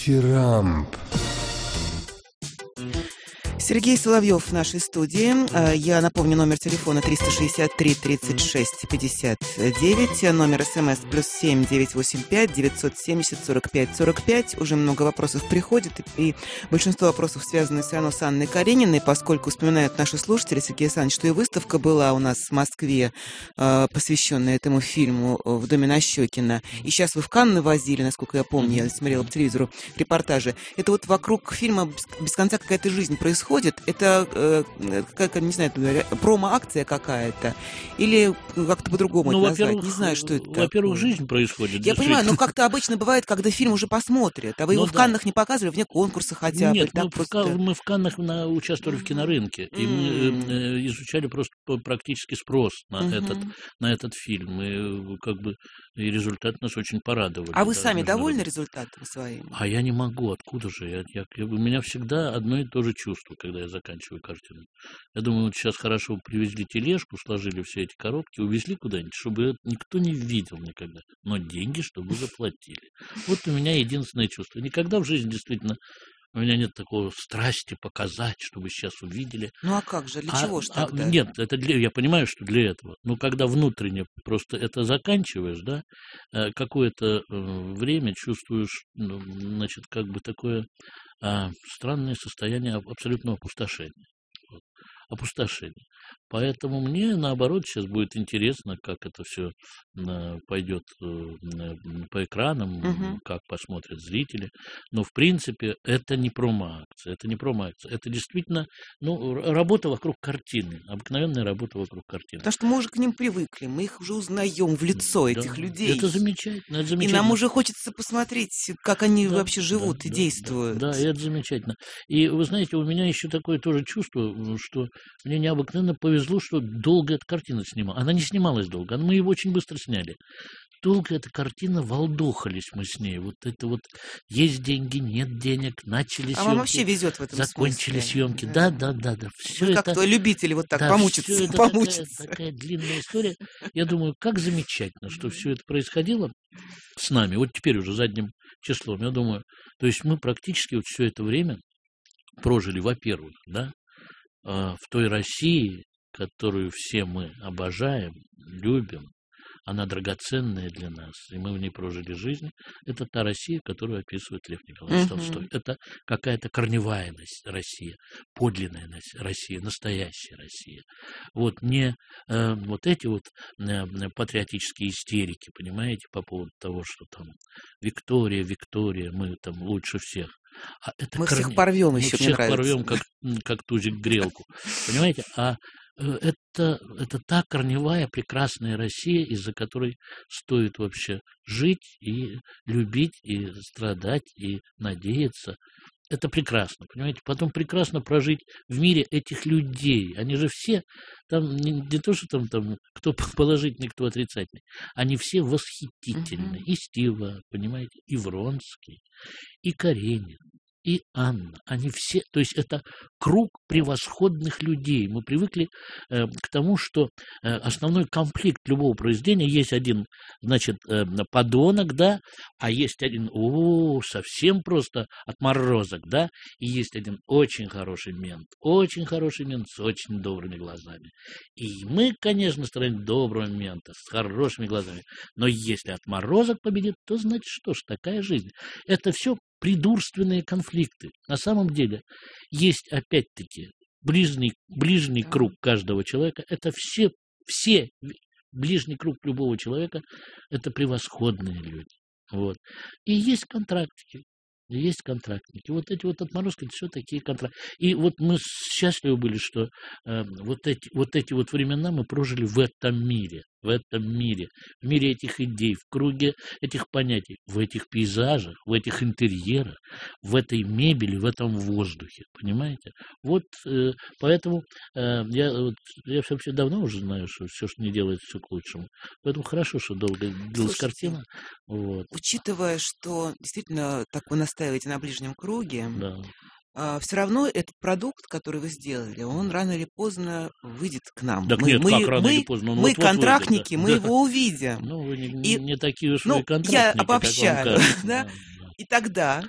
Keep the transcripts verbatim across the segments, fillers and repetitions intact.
Дифирамб. Сергей Соловьев в нашей студии. Я напомню, номер телефона триста шестьдесят три тридцать шесть пятьдесят девять, номер смс плюс семь девятьсот восемьдесят пять девятьсот семьдесят сорок пять сорок пять. Уже много вопросов приходит, и большинство вопросов связаны все равно с Анной Карениной, поскольку вспоминают наши слушатели, Сергей Александрович, что и выставка была у нас в Москве, посвященная этому фильму в доме Нащекина. И сейчас вы в Канны возили, насколько я помню, я смотрела по телевизору репортажи. Это вот вокруг фильма без конца какая-то жизнь происходит. Это, э, как, не знаю, промо-акция какая-то? Или как-то по-другому ну, это назвать? Не знаю, что это Во-первых, такое. Жизнь происходит. Я понимаю, но как-то обычно бывает, когда фильм уже посмотрят. А вы ну, его да. в Каннах не показывали, вне конкурса хотя бы? Нет, так мы, просто... в, мы в Каннах на, участвовали mm-hmm. в кинорынке. И mm-hmm. мы э, изучали просто практически спрос на, mm-hmm. этот, на этот фильм. И как бы и результаты нас очень порадовали. А вы да, сами довольны результатом своим? А я не могу. Откуда же? Я, я, я, у меня всегда одно и то же чувство, когда я заканчиваю картину. Я думаю, вот сейчас хорошо привезли тележку, сложили все эти коробки, увезли куда-нибудь, чтобы никто не видел никогда. Но деньги, чтобы заплатили. Вот у меня единственное чувство. Никогда в жизни действительно у меня нет такого страсти показать, чтобы сейчас увидели. Ну а как же? Для а, чего же тогда? А, нет, это для, я понимаю, что для этого. Но когда внутренне просто это заканчиваешь, да, какое-то время чувствуешь, ну, значит, как бы такое а, странное состояние абсолютного опустошения. Вот. Опустошение. Поэтому мне, наоборот, сейчас будет интересно, как это все пойдет по экранам, угу. как посмотрят зрители. Но, в принципе, это не промо-акция. Это не промо-акция. Это действительно ну, работа вокруг картины. Обыкновенная работа вокруг картины. Потому что мы уже к ним привыкли. Мы их уже узнаем в лицо, да, этих людей. Это замечательно, это замечательно. И нам уже хочется посмотреть, как они да, вообще живут да, и да, действуют. Да, да, и это замечательно. И, вы знаете, у меня еще такое тоже чувство, что мне необыкновенно повезло, что долго эта картина снималась. Она не снималась долго, мы его очень быстро сняли. Долго эта картина, волдухались мы с ней. Вот это вот есть деньги, нет денег, начали а съемки. А вам вообще везет в этом закончили смысле. съемки. Да, да, да, да. Все Вы это, как то любители вот так да, помучиться. Все это помучиться. Такая, такая длинная история. Я думаю, как замечательно, что все это происходило с нами. Вот теперь уже задним числом. Я думаю, то есть мы практически вот все это время прожили, во-первых, да, в той России, которую все мы обожаем, любим, она драгоценная для нас, и мы в ней прожили жизнь. Это та Россия, которую описывает Лев Николаевич uh-huh. Толстой. Это какая-то корневая Россия, подлинная Россия, настоящая Россия. Вот не э, вот эти вот э, патриотические истерики, понимаете, по поводу того, что там Виктория, Виктория, мы там лучше всех. А это мы корне... всех порвем, мы еще всех мне нравится. порвем, как, как тузик грелку. Понимаете? А это, это та корневая прекрасная Россия, из-за которой стоит вообще жить и любить, и страдать, и надеяться. Это прекрасно, понимаете? Потом прекрасно прожить в мире этих людей. Они же все, там не, не то, что там, там кто положительный, кто отрицательный. Они все восхитительны. Uh-huh. И Стива, понимаете, и Вронский, и Каренин, и Анна. Они все, то есть это круг превосходных людей. Мы привыкли э, к тому, что э, основной конфликт любого произведения есть один, значит, э, подонок, да, а есть один, о, совсем просто отморозок, да, и есть один очень хороший мент, очень хороший мент с очень добрыми глазами. И мы, конечно, строим доброго мента с хорошими глазами. Но если отморозок победит, то значит, что ж, такая жизнь. Это все придурственные конфликты. На самом деле есть, опять-таки, ближний, ближний круг каждого человека. Это все, все, ближний круг любого человека – это превосходные люди. Вот. И есть контрактики. Есть контрактники. Вот эти вот отморозки, все такие контракты. И вот мы счастливы были, что э, вот, эти, вот эти вот времена мы прожили в этом мире. В этом мире. В мире этих идей, в круге этих понятий, в этих пейзажах, в этих интерьерах, в этой мебели, в этом воздухе. Понимаете? Вот э, поэтому э, я, вот, я вообще давно уже знаю, что все, что не делается, все к лучшему. Поэтому хорошо, что долго длилась картина. Вот. Учитывая, что действительно так вы настаиваете на ближнем круге, да. а, все равно этот продукт, который вы сделали, он рано или поздно выйдет к нам. Так мы, нет, мы, как рано мы, или поздно? Он мы вот-вот контрактники, выйдет, мы да. его увидим. Ну, вы не, И, не такие уж ну, вы контрактники, я обобщаю, как вам кажется. да? Да, да. И тогда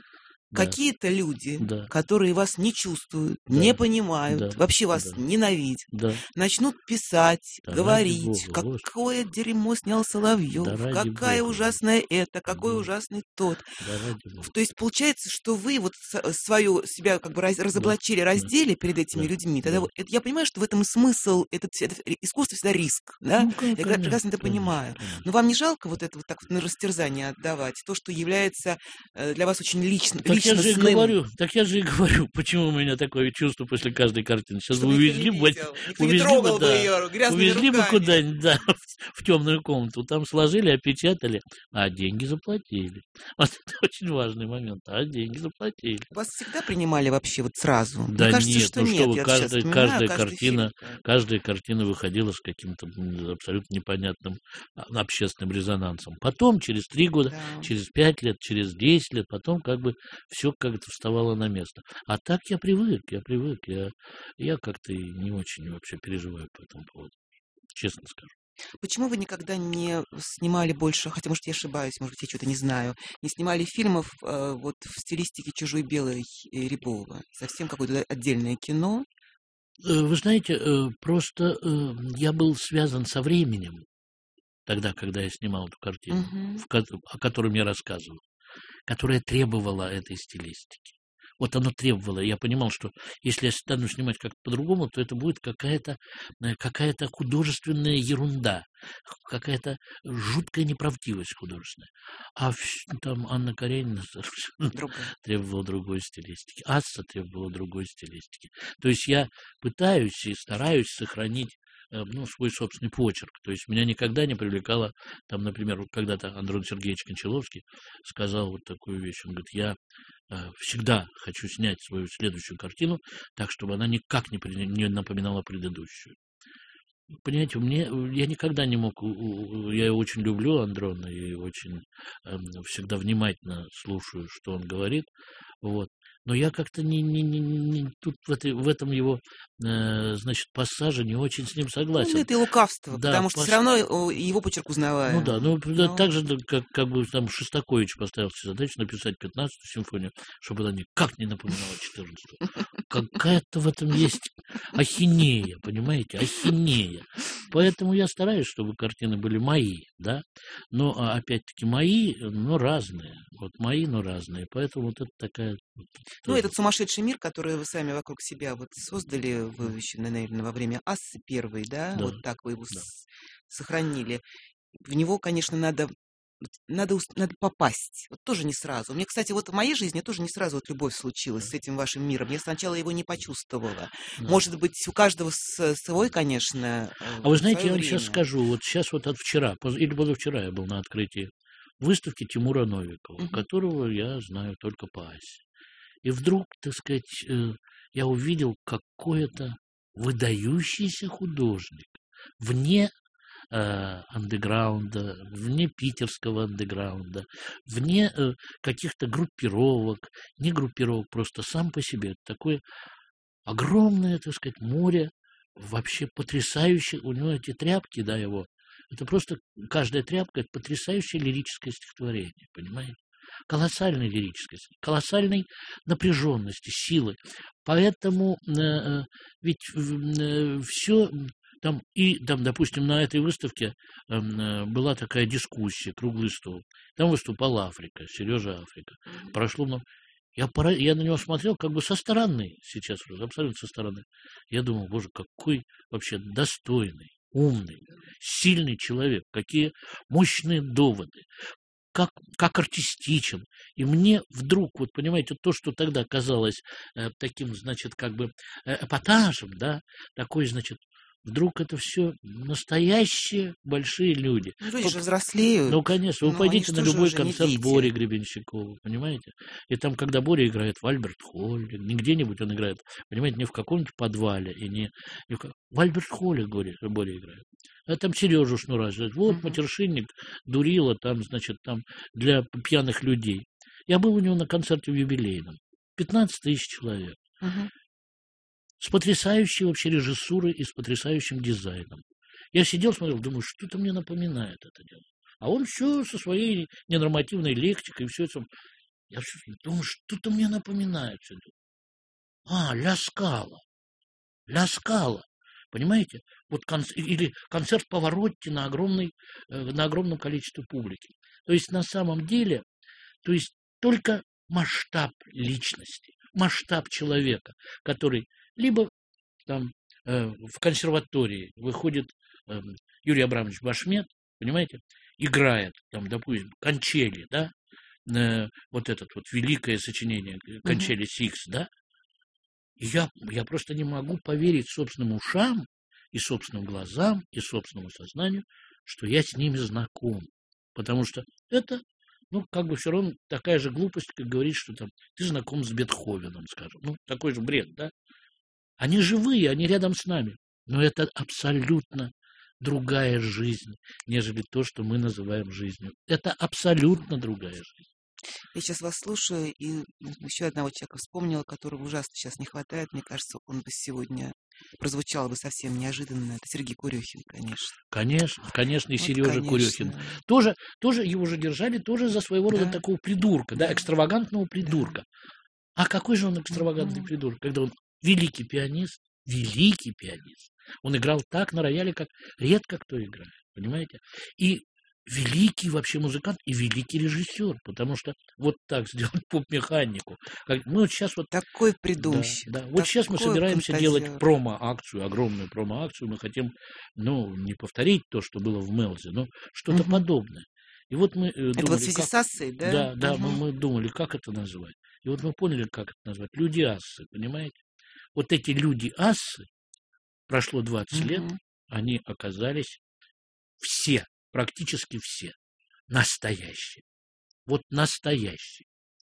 Да. какие-то люди, Да. которые вас не чувствуют, Да. не понимают, Да. вообще вас Да. ненавидят, Да. начнут писать, Да ради говорить, бога, Господи. какое дерьмо снял Соловьев, Да ради какая бога. ужасная это, какой Да. ужасный тот. Да ради бога. То есть получается, что вы вот с- свою себя как бы раз- Да. разоблачили, Да. раздели перед этими Да. людьми. Тогда Да. вот это- я понимаю, что в этом и смысл, этот, это искусство всегда риск, да? Ну, ка Я конечно, прекрасно это конечно, понимаю. конечно. Но вам не жалко вот это вот так вот на растерзание отдавать? То, что является э, для вас очень лично, Так я же и личностным. говорю, так я же и говорю, почему у меня такое чувство после каждой картины. Сейчас бы Чтобы никто не увезли бы, видел, никто не увезли бы, трогал бы да, ее грязными увезли бы руками. куда-нибудь, да, в, в темную комнату, там сложили, опечатали, а деньги заплатили. Вот это очень важный момент, а деньги заплатили. Вас всегда принимали вообще вот сразу? Да Мне кажется, нет, что ну что нет. вы, Я вот сейчас каждая, вспоминаю каждая каждый картина, фильм. Да. каждая картина выходила с каким-то м, абсолютно непонятным а, общественным резонансом. Потом, через три года, Да. через пять лет, через десять лет, потом как бы все как-то вставало на место. А так я привык, я привык, я, я как-то и не очень вообще переживаю по этому поводу, честно скажу. Почему вы никогда не снимали больше, хотя, может, я ошибаюсь, может быть, я что-то не знаю, не снимали фильмов э, вот в стилистике «Чужой белой» и Рябова? Совсем какое-то отдельное кино? Э, Вы знаете, э, просто э, я был связан со временем тогда, когда я снимал эту картину, Мгм. в ко- о котором я рассказывал, которая требовала этой стилистики. Вот оно требовало. Я понимал, что если я стану снимать как-то по-другому, то это будет какая-то э, какая-то художественная ерунда, какая-то жуткая неправдивость художественная. А вс- там Анна Каренина совершенно Другое. требовала другой стилистики. Асса требовала другой стилистики. То есть я пытаюсь и стараюсь сохранить э, ну, свой собственный почерк. То есть меня никогда не привлекало, там, например, вот когда-то Андрей Сергеевич Кончаловский сказал вот такую вещь. Он говорит, я э, всегда хочу снять свою следующую картину так, чтобы она никак не, при- не напоминала предыдущую. Понимаете, мне, я никогда не мог, у- у- я его очень люблю, Андрона, и очень эм, всегда внимательно слушаю, что он говорит, вот. Но я как-то не, не, не, не- тут в, этой, в этом его, э, значит, пассаже не очень с ним Ну, согласен. это и лукавство, Да, потому что пос- все равно о, его почерк ну узнаваем. да, ну да, Но так же, да, как, как бы там Шостакович поставил себе задачу написать пятнадцатую симфонию, чтобы она никак не напоминала четырнадцатую. Какая-то в этом есть ахинея, понимаете, ахинея. Поэтому я стараюсь, чтобы картины были мои, да, но а, опять-таки мои, но разные. Вот мои, но разные. Поэтому вот это такая вот ну, тоже. этот сумасшедший мир, который вы сами вокруг себя вот создали, вы еще, наверное, во время Ассы первой, да, Да, вот так вы его да. с- сохранили. В него, конечно, надо вот надо, ус- надо попасть. Вот тоже не сразу. Мне, кстати, вот в моей жизни тоже не сразу вот любовь случилась с этим вашим миром. Я сначала его не почувствовала. Да. Может быть, у каждого с- свой, конечно, э, А вы знаете, свое я вам сейчас время. скажу, вот сейчас вот от вчера, поз- или позавчера я был на открытии выставки Тимура Новикова, Мгм. которого я знаю только по Асе. И вдруг, так сказать, э, я увидел какой-то выдающийся художник вне э, андеграунда, вне питерского андеграунда, вне э, каких-то группировок, не группировок, просто сам по себе. Такое огромное, так сказать, море, вообще потрясающее. У него эти тряпки, да, его, это просто каждая тряпка — это потрясающее лирическое стихотворение, понимаете? Колоссальной лирическости, колоссальной напряженности, силы. Поэтому э, э, ведь все там, и там, допустим, на этой выставке эм, э, была такая дискуссия, круглый стол. Там выступала Африка, Сережа Африка. Прошло много. Я, пора... я на него смотрел как бы со стороны сейчас, абсолютно со стороны. Я думал, боже, какой вообще достойный, умный, сильный человек, какие мощные доводы, как, как артистичен. И мне вдруг, вот понимаете, то, что тогда казалось э, таким, значит, как бы э, эпатажем, да, такой, значит, вдруг это все настоящие большие люди. Ну, люди Вот, же взрослеют. ну, конечно, вы Ну, пойдите они на что же любой уже не концерт дети? Бори Гребенщикова, понимаете? И там, когда Боря играет в Альберт-Холле, не где-нибудь он играет, понимаете, не в каком-нибудь подвале, и не, не в, ка- в Альберт-Холле Боря, Боря играет. А там Сережу Шнура, вот Мгм. матершинник, дурила, там, значит, там для пьяных людей. Я был у него на концерте в юбилейном. пятнадцать тысяч человек. Мгм. С потрясающей вообще режиссурой и с потрясающим дизайном. Я сидел, смотрел, думаю, что-то мне напоминает это дело. А он все со своей ненормативной лексикой, все это. Я всё думаю, что-то мне напоминает всё это. А, Ля Скала. Ля Скала. Понимаете? Вот конц или концерт Паваротти на огромной, э, на огромном количестве публики. То есть на самом деле, то есть только масштаб личности, масштаб человека, который либо там э, в консерватории выходит э, Юрий Абрамович Башмет, понимаете, играет там, допустим, Кончели, да, э, вот этот вот великое сочинение Кончели Сикс, да, и я, я просто не могу поверить собственным ушам и собственным глазам и собственному сознанию, что я с ними знаком, потому что это, ну, как бы все равно такая же глупость, как говорить, что там ты знаком с Бетховеном, скажем, ну, такой же бред, да. Они живые, они рядом с нами, но это абсолютно другая жизнь, нежели то, что мы называем жизнью. Это абсолютно другая жизнь. Я сейчас вас слушаю, и еще одного человека вспомнила, которого ужасно сейчас не хватает. Мне кажется, он бы сегодня прозвучал бы совсем неожиданно. Это Сергей Курехин, конечно. Конечно, конечно, и Вот, Сережа конечно. Курехин. Тоже, тоже его же держали тоже за своего рода Да. такого придурка, да, Да. экстравагантного придурка. А какой же он экстравагантный Мгм. придурок, когда он великий пианист, великий пианист. Он играл так на рояле, как редко кто играет, понимаете? И великий вообще музыкант и великий режиссер, потому что вот так сделать поп-механику. Как, ну, вот сейчас вот... Такой Да, придумщик. да. Вот сейчас мы такой собираемся фантазер. делать промо-акцию, огромную промо-акцию. Мы хотим, ну, не повторить то, что было в Мелзе, но что-то Мгм. подобное. И вот мы э, думали, Это вот в связи как... с Ассой, да? Да, да, мы, Мгм. мы думали, как это назвать. И вот мы поняли, как это назвать. Люди-ассы, понимаете? Вот эти люди-ассы, прошло двадцать лет, Мгм. они оказались все, практически все, настоящие. Вот настоящие.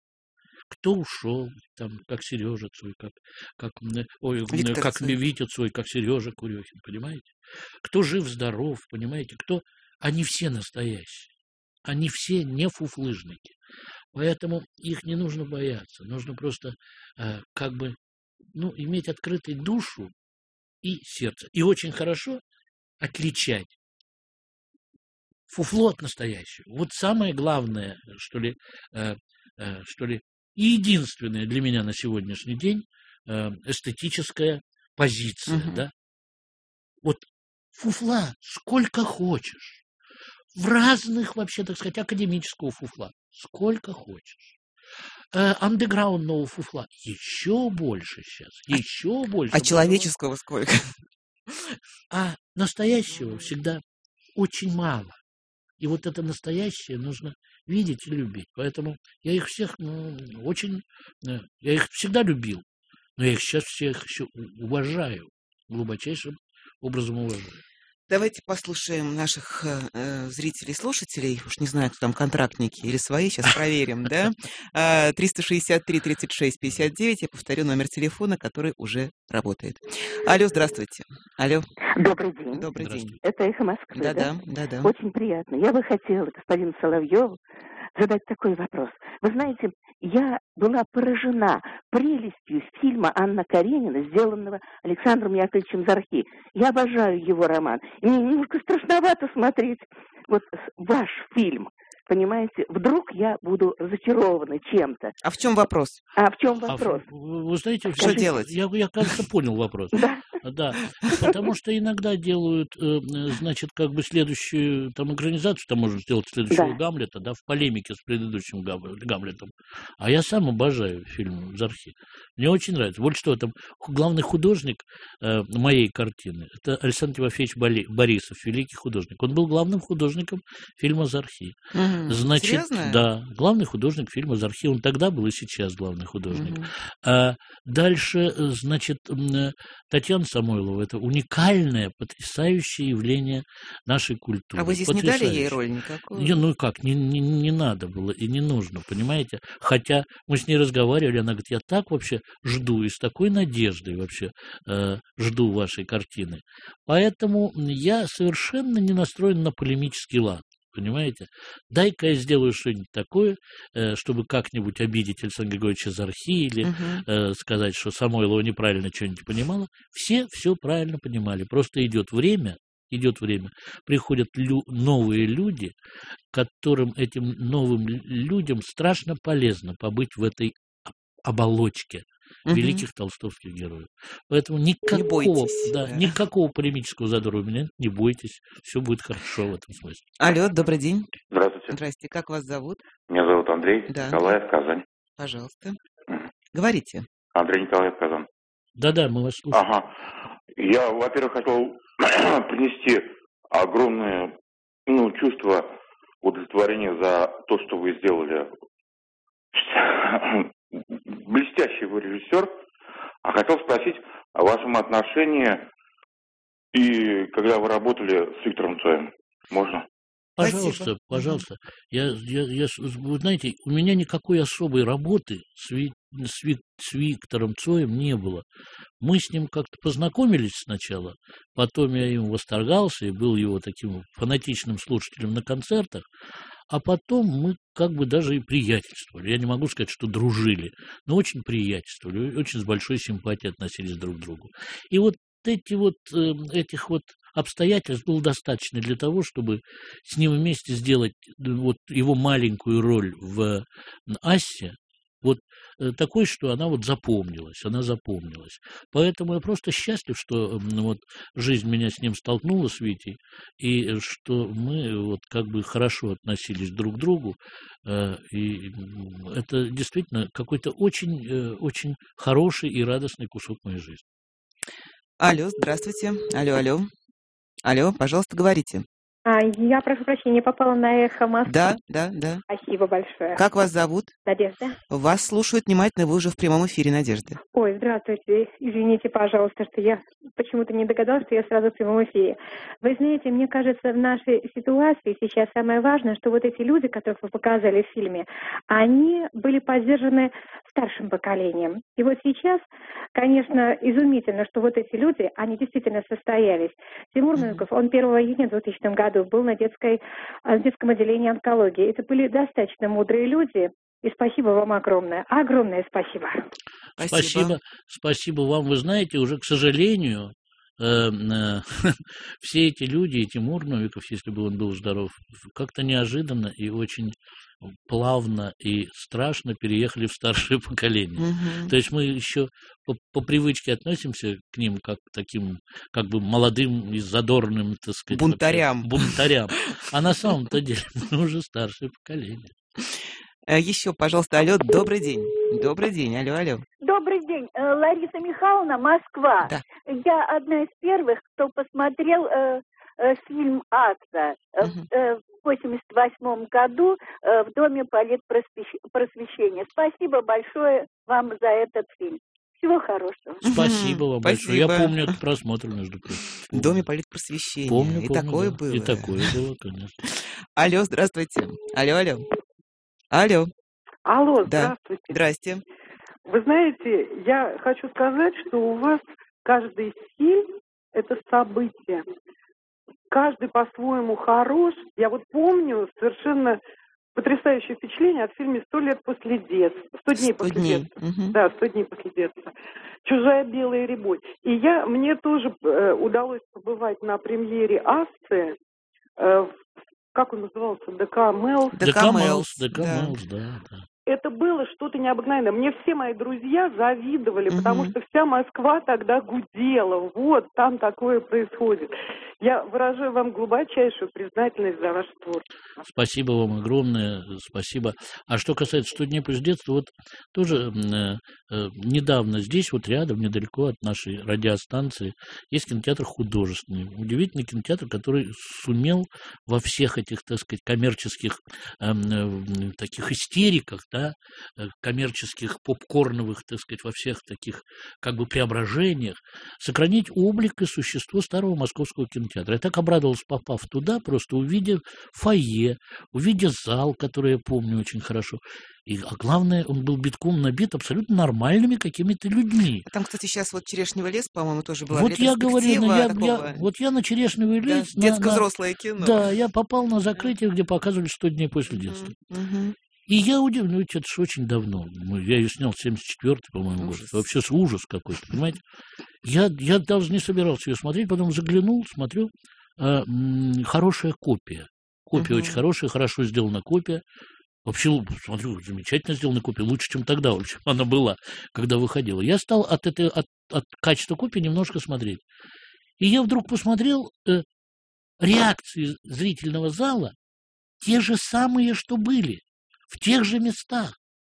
Кто ушел, там, как Сережа Цой, как, как, м, ой, м, Виктор как Цой. Витя Цой, как Сережа Курехин, понимаете? Кто жив-здоров, понимаете? Кто... Они все настоящие. Они все не фуфлыжники. Поэтому их не нужно бояться. Нужно просто э, как бы, ну, иметь открытой душу и сердце. И очень хорошо отличать фуфло от настоящего. Вот самое главное, что ли, э, э, что ли, и единственное для меня на сегодняшний день э, эстетическая позиция, Мгм. да. Вот фуфла сколько хочешь. В разных, вообще, так сказать, академического фуфла. Сколько хочешь. Э, андеграундного фуфла еще больше сейчас. Еще больше. А потому- человеческого сколько? А настоящего всегда очень мало. И вот это настоящее нужно видеть и любить. Поэтому я их всех, ну, очень... э, Я их всегда любил, но я их сейчас всех еще у- уважаю. Глубочайшим образом уважаю. Давайте послушаем наших э, э, зрителей, слушателей. Уж не знаю, кто там, контрактники или свои. Сейчас проверим, да? А, триста шестьдесят три тридцать шесть пятьдесят девять. Я повторю номер телефона, который уже работает. Алло, здравствуйте. Алло, Добрый день. добрый день. Здравствуйте. Это «Эхо Москвы», да? Да-да, да-да. Очень приятно. Я бы хотела господину Соловьеву задать такой вопрос. Вы знаете, я была поражена прелестью фильма «Анна Каренина», сделанного Александром Яковлевичем Зархи. Я обожаю его роман. И мне немножко страшновато смотреть вот с- ваш фильм. Понимаете, вдруг я буду разочарована чем-то. А в чем вопрос? А в чем А вопрос? ф- вы вы знаете, Что всё- делать? Я, я, кажется, понял вопрос. Да. Да, потому что иногда делают, э, э, значит, как бы следующую там экранизацию, там можно сделать следующего Да. Гамлета, да, в полемике с предыдущим Гам- Гамлетом. А я сам обожаю фильм Зархи. Мне очень нравится. Вот что там, ху- главный художник э, моей картины, это Александр Тимофеевич Боли- Борисов, великий художник. Он был главным художником фильма Зархи. Мгм. Значит, Серьезно? да, главный художник фильма «Зархи». Он тогда был и сейчас главный художник. Мгм. А дальше, э, значит, м, э, Татьяна Самойлова – это уникальное, потрясающее явление нашей культуры. А вы здесь не дали ей Потрясающее. роль никакую? Не, ну как, не, не, не надо было и не нужно, понимаете? Хотя мы с ней разговаривали, она говорит, я так вообще жду и с такой надеждой вообще э, жду вашей картины. Поэтому я совершенно не настроен на полемический лад. Понимаете? Дай-ка я сделаю что-нибудь такое, э, чтобы как-нибудь обидеть Александра Григорьевича Зархи или Мгм. э, сказать, что Самойлова неправильно что-нибудь понимала. Все все правильно понимали. Просто идет время, идет время, приходят лю- новые люди, которым этим новым людям страшно полезно побыть в этой оболочке Мгм. великих толстовских героев. Поэтому Не никакого, бойтесь. да, Да. никакого полемического задора у меня нет, не бойтесь, все будет хорошо в этом смысле. Алло, добрый день. Здравствуйте. Здрасте, как вас зовут? Меня зовут Андрей Да, Николаев, Казань. Пожалуйста. Мгм. Говорите. Андрей Николаев, Казань. Да-да, мы вас слушаем. Ага. Я, во-первых, хотел принести огромное, ну, чувство удовлетворения за то, что вы сделали. Блестящий вы режиссер. А хотел спросить о вашем отношении и когда вы работали с Виктором Цоем. Можно? Пожалуйста, Спасибо. Мгм. пожалуйста. Я, я, я, с- вы знаете, у меня никакой особой работы с, Ви- с, Ви- с Виктором Цоем не было. Мы с ним как-то познакомились сначала, потом я им восторгался и был его таким фанатичным слушателем на концертах, а потом мы как бы даже и приятельствовали. Я не могу сказать, что дружили, но очень приятельствовали, очень с большой симпатией относились друг к другу. И вот эти вот, э, этих вот обстоятельств было достаточно для того, чтобы с ним вместе сделать э, вот его маленькую роль в Ассе, вот э, такой, что она вот запомнилась, она запомнилась. Поэтому я просто счастлив, что м, вот жизнь меня с ним столкнула, с Витей, и э, что мы вот как бы хорошо относились друг к другу. э, И м, это действительно какой-то очень, э, очень хороший и радостный кусок моей жизни. Алло, здравствуйте. Алло, алло. Алло, пожалуйста, говорите. А, я прошу прощения, попала на эхо Москвы. Да, да, да. Спасибо большое. Как вас зовут? Надежда. Вас слушают внимательно, вы уже в прямом эфире, Надежда. Ой, здравствуйте. Извините, пожалуйста, что я почему-то не догадалась, что я сразу в прямом эфире. Вы знаете, мне кажется, в нашей ситуации сейчас самое важное, что вот эти люди, которых вы показали в фильме, они были поддержаны старшим поколением. И вот сейчас, конечно, изумительно, что вот эти люди, они действительно состоялись. Тимур Мюков, он первого июня двухтысячного года был на детской, в детском отделении онкологии. Это были достаточно мудрые люди. И спасибо вам огромное. Огромное спасибо. Спасибо, спасибо вам. Вы знаете, уже, к сожалению, э, э, все эти люди, и Тимур Новиков, если бы он был здоров, как-то неожиданно и очень плавно и страшно переехали в старшее поколение. Мгм. То есть мы еще по, по привычке относимся к ним как к таким, как бы молодым и задорным, так сказать, Бунтарям. вообще, бунтарям. А на самом-то деле мы уже старшее поколение. Э, Еще, пожалуйста, алло, добрый день. Добрый день, алло, алло. Добрый день, Э, Лариса Михайловна, Москва. Да. Я одна из первых, кто посмотрел э, э, фильм «Асса» э, Мгм. э, в восемьдесят восьмом году э, в Доме политпросвещения. Спасибо большое вам за этот фильм. Всего хорошего. Спасибо Мгм. вам большое. Я Спасибо. помню этот просмотр, между прочим. В Доме политпросвещения. Помню, И помню, такое да. было. И такое было, конечно. Алло, здравствуйте. Алло, алло. Алло, Алло, Да. здравствуйте. здрасте. Вы знаете, я хочу сказать, что у вас каждый фильм – это событие. Каждый по-своему хорош. Я вот помню совершенно потрясающее впечатление от фильма «Сто лет после детства». «Сто дней Сто после дней. детства». Мгм. Да, «Сто дней после детства». «Чужая белая рябой». И я, мне тоже э, удалось побывать на премьере «Ассы», э, в- как он назывался, ДК «Мелс». ДК ДК Мэлс, Мэлс, ДК да. Мэлс, да, да. Это было что-то необыкновенное. Мне все мои друзья завидовали, потому Мгм. что вся Москва тогда гудела. Вот, там такое происходит. Я выражаю вам глубочайшую признательность за ваше творчество. Спасибо вам огромное, спасибо. А что касается «Сто дней после детства», вот тоже м, э, э, недавно здесь, вот рядом, недалеко от нашей радиостанции, есть кинотеатр художественный. Удивительный кинотеатр, который сумел во всех этих, так сказать, коммерческих эм, э, таких истериках, да, э, коммерческих попкорновых, так сказать, во всех таких как бы преображениях сохранить облик и существо старого московского кинотеатра. Я так обрадовался, попав туда, просто увидев фойе, увидев зал, который я помню очень хорошо. И, а главное, он был битком набит абсолютно нормальными какими-то людьми. А там, кстати, сейчас вот «Черешневый лес», по-моему, тоже была Вот я говорю, ну, я, ретроспектива я- такого, вот я на «Черешневый да, лес», на- детско-взрослое кино. на- да, я попал на закрытие, где показывали «Сто дней после детства». Мгм. Мгм. И я удивлен, ну ведь это же очень давно. Ну, я ее снял в семьдесят четвёртый, по-моему, год. Ужас. Это вообще с- ужас какой-то, понимаете? Я, я даже не собирался ее смотреть, потом заглянул, смотрю, э, м, хорошая копия. Копия Мгм. очень хорошая, хорошо сделана копия. Вообще, л- смотрю, замечательно сделана копия, лучше, чем тогда, в общем, она была, когда выходила. Я стал от, этой, от, от качества копии немножко смотреть. И я вдруг посмотрел э, реакции зрительного зала, те же самые, что были, в тех же местах.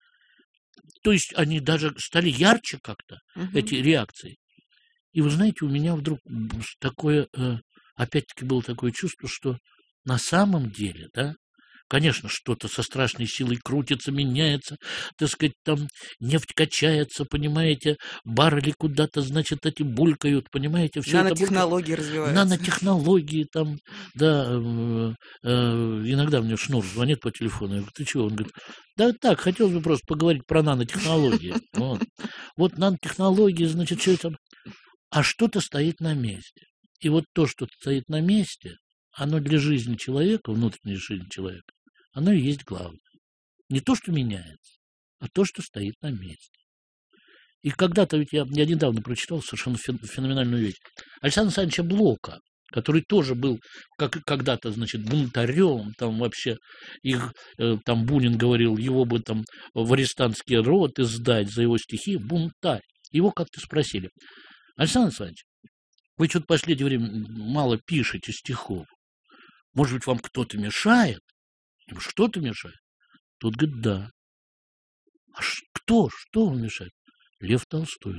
То есть они даже стали ярче как-то, Мгм. эти реакции. И вы знаете, у меня вдруг м, с- такое, э, опять-таки было такое чувство, что на самом деле, да, конечно, что-то со страшной силой крутится, меняется, так сказать, там нефть качается, понимаете, баррели куда-то, значит, эти булькают, понимаете, все это булькает. Нанотехнологии развиваются. Нанотехнологии там, да, э, э, иногда мне Шнур звонит по телефону, я говорю, ты чего? Он говорит, да так, хотелось бы просто поговорить про нанотехнологии. Вот, вот нанотехнологии, значит, все это, а что-то стоит на месте. И вот то, что стоит на месте, оно для жизни человека, внутренней жизни человека, оно и есть главное. Не то, что меняется, а то, что стоит на месте. И когда-то, ведь я, я недавно прочитал совершенно фен- феноменальную вещь. Александра Александровича Блока, который тоже был как, когда-то, значит, бунтарем, там вообще, их, э, там Бунин говорил, его бы там в арестантские роты сдать за его стихи, бунтарь. Его как-то спросили, Александр Александрович, вы что-то в последнее время мало пишете стихов. Может быть, вам кто-то мешает? Я говорю, что-то мешает? Тот говорит, да. А ш- кто? Что вам мешает? Лев Толстой.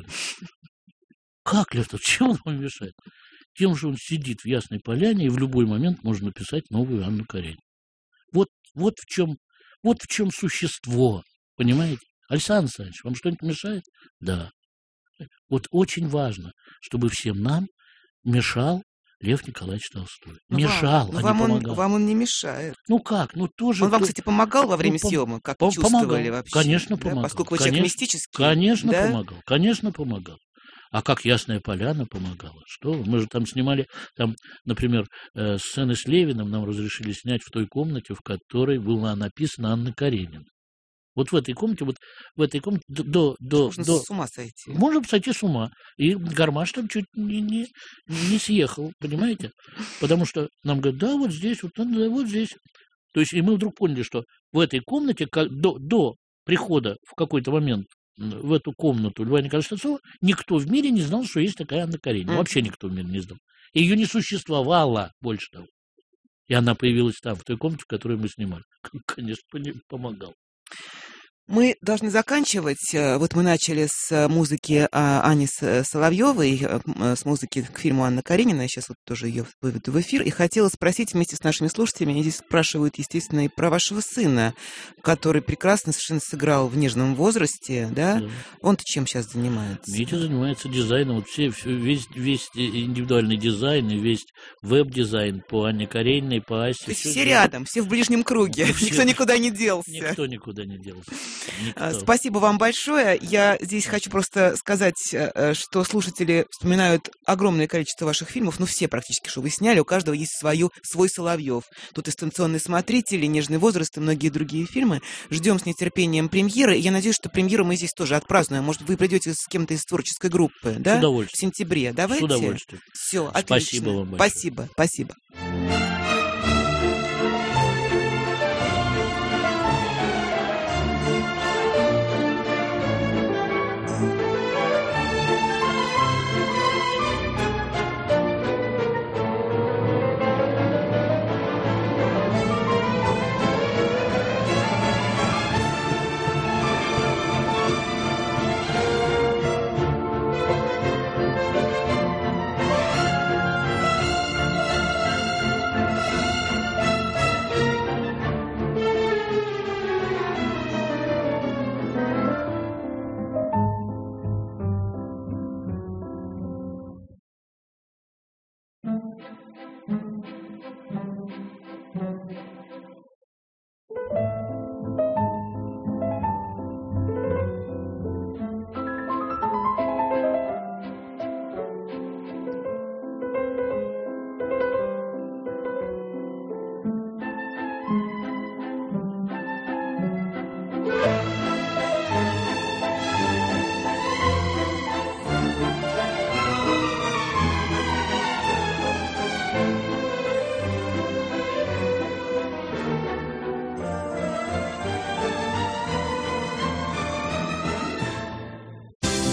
Как Лев Толстой? Чем он вам мешает? Тем же он сидит в Ясной Поляне, и в любой момент можно написать новую Анну Каренину. Вот, вот, в чем, вот в чем существо, понимаете? Александр Александрович, вам что-нибудь мешает? Да. Вот очень важно, чтобы всем нам мешал Лев Николаевич Толстой. Ну, Мешал, вам, ну, а вам не он, помогал. вам он не мешает. Ну как? Ну тоже... Он вам, то- кстати, помогал во ну, время пом- съемок? Как пом- вы чувствовали помогал. вообще? Конечно, да? помогал. Поскольку вы человек Конечно, мистический. Конечно, да? помогал. Конечно, помогал. А как Ясная Поляна помогала? Что вы? Мы же там снимали, там, например, э, сцены с Левиным нам разрешили снять в той комнате, в которой была написана Анна Каренина. Вот в этой комнате, вот в этой комнате до... до, Можно до... с ума сойти. Можно сойти с ума. И Гармаш там чуть не, не, не съехал, понимаете? Потому что нам говорят, да, вот здесь, вот, да, вот здесь. То есть, и мы вдруг поняли, что в этой комнате, как, до, до прихода в какой-то момент в эту комнату Льва Николаевича Толстого, никто в мире не знал, что есть такая Анна Каренина. Мгм. Вообще никто в мире не знал. И ее не существовало, больше того. И она появилась там, в той комнате, в которой мы снимали. Конечно, пони- помогал. Мы должны заканчивать. Э, Вот мы начали с э, музыки а, Ани С- Соловьевой, э, м, э, с музыки к фильму Анна Каренина. Я сейчас вот тоже ее выведу в эфир. И хотела спросить вместе с нашими слушателями, они здесь спрашивают, естественно, и про вашего сына, который прекрасно совершенно сыграл в нежном возрасте, да? Да. Он-то чем сейчас занимается? Митя занимается дизайном. Вот все, все- весь, весь индивидуальный дизайн и весь веб-дизайн по Анне Карениной, по Асе. То есть всё все делает. рядом, все в ближнем круге, Да, все. никто никуда не делся. Никто никуда не делся. А, Никто. Спасибо вам большое. Я здесь хочу просто сказать, э, что слушатели вспоминают огромное количество ваших фильмов, ну все практически, что вы сняли, у каждого есть свою, свой Соловьев. Тут и «Станционный смотритель», и «Нежный возраст», и многие другие фильмы. Ждем с нетерпением премьеры. И я надеюсь, что премьеру мы здесь тоже отпразднуем. Может, вы придете с кем-то из творческой группы, да? С удовольствием. В сентябре. Давайте. С удовольствием. Все, отлично. Спасибо вам большое. Спасибо, спасибо. Thank you.